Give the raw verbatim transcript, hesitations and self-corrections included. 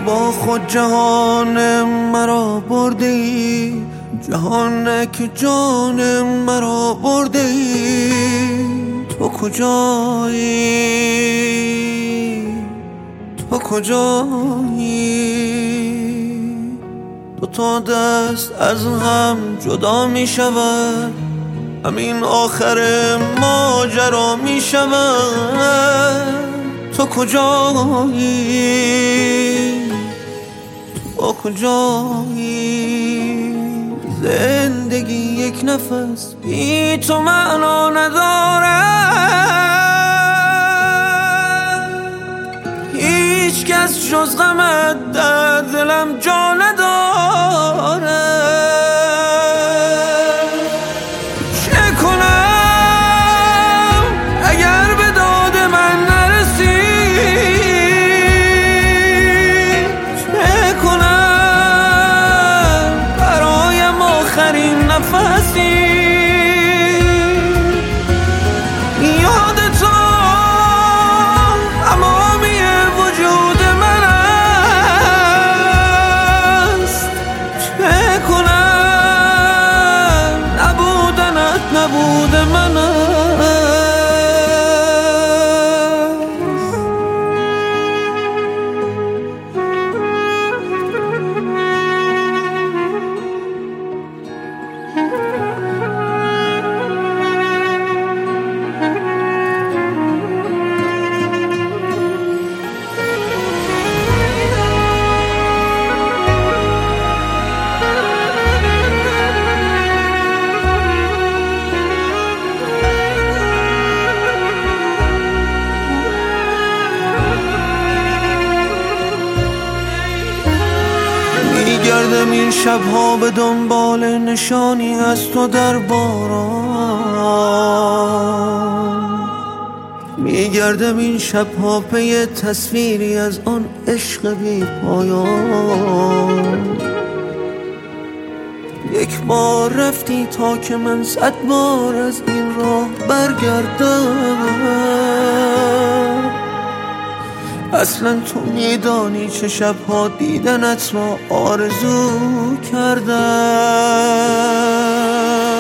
با خود جهان مرا برده ای، جهان که جان مرا برده ای. تو کجایی؟ تو کجایی؟ دو تا دست از هم جدا می شود، همین آخر ماجرا می شود. تو کجایی؟ تو کجایی؟ زندگی یک نفس بی تو معنا نداره، هیچ کس جز غمت در دلم جا نداره. چه کنم اگر به داد من نرسی؟ چه کنم برایم آخرین نفسی؟ یاد تو تمامی وجود من است. چه کنم نبودنت نبود من است. میگردم این شبها به دنبال نشانی از تو در باران، میگردم این شبها پی تصویری از آن عشق بی پایان. یک بار رفتی تا که من صد بار از این راه برگردم. اصلا تو میدانی چه شبها دیدنت را آرزو کردم.